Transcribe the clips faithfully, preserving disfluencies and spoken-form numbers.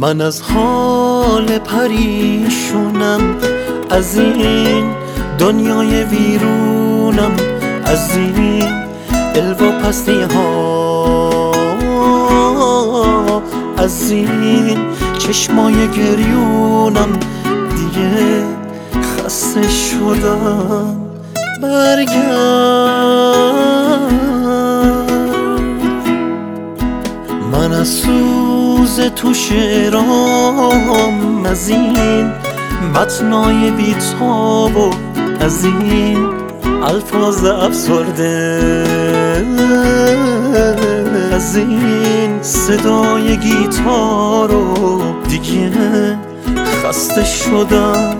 من از حال پریشونم، از این دنیای ویرونم، از این دل و پستی ها، از این چشمای گریونم. دیگه خسته شدم، برگرد. من از سوز تو شعرام، از این متنای بی‌تاب و از این الفاظ افسرده، از این صدای گیتار و دیگه خسته شدم،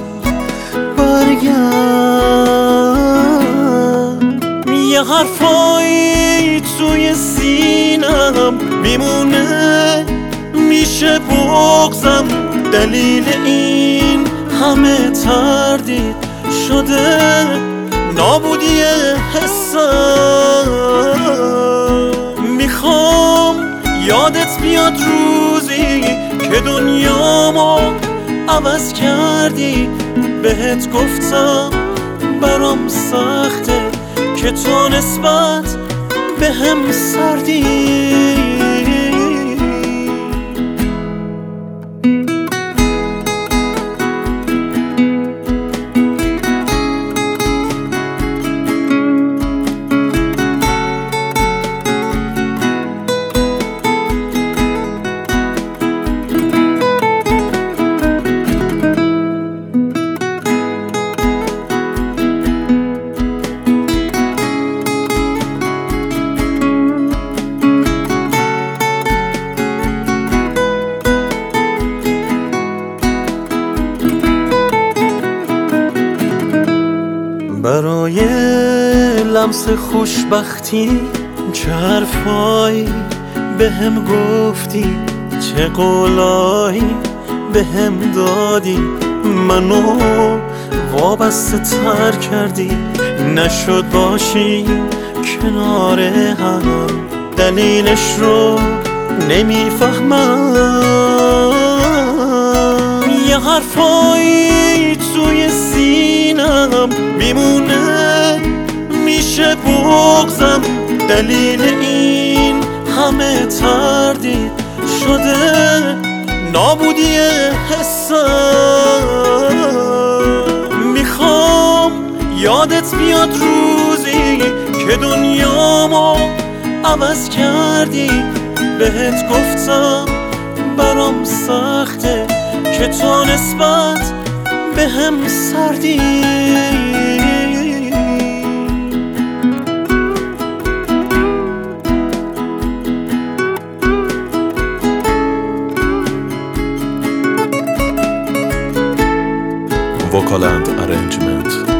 برگرد. یه حرفایی توی سینم میمونه، میشه بغضم، دلیل این همه تردید شده نابودی حسم. میخوام یادت بیاد روزی که دنیامو عوض کردی، بهت گفتم برام سخته که تو نسبت به هم سردی. برای لمس خوشبختی چه حرفایی به هم گفتی، چه قولایی به هم دادی، منو وابسته تر کردی، نشد باشی کنار هم، دلیلش رو نمیفهمم. یه حرفایی توی سینم میمونه، میشه بغضم، دلیل این همه تردید شده نابودی حسم. میخوام یادت بیاد روزی که دنیامو عوض کردی، بهت گفتم برام سخته که تو نسبت به هم سردی. Vocal and arrangement